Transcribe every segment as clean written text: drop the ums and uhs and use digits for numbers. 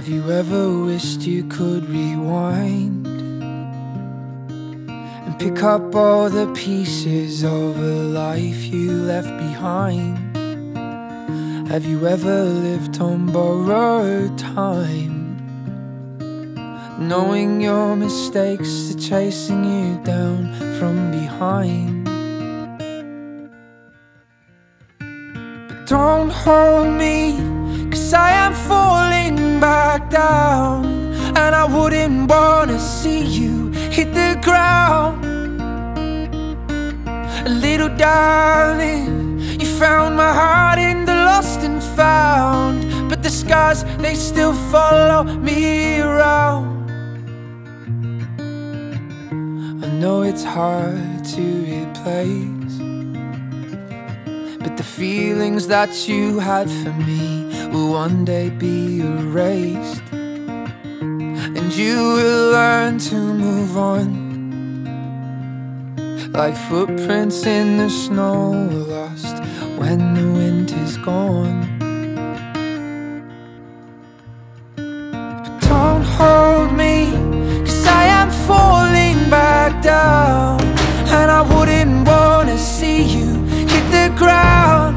you ever wished you could rewind and pick up all the pieces of a life you left behind? Have you ever lived on borrowed time, knowing your mistakes are chasing you down from behind? But don't hold me, 'cause I am falling back down, and I wouldn't wanna see you hit the ground. Little darling, you found my heart in the lost and found, but the scars, they still follow me around. I know it's hard to replace, but the feelings that you had for me will one day be erased, and you will learn to move on, like footprints in the snow lost when the wind is gone. But don't hold me, 'cause I am falling back down, and I wouldn't wanna see you hit the ground.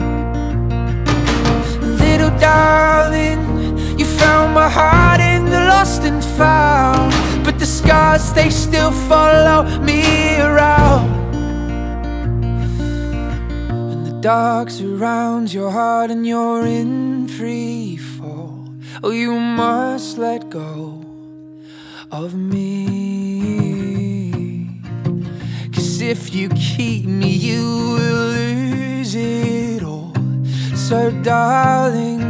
Little darling, you found my heart in the lost and found, but the scars, they still follow me around. And the dark surrounds your heart and you're in free fall. Oh, you must let go of me, 'cause if you keep me, you will lose it all. So darling,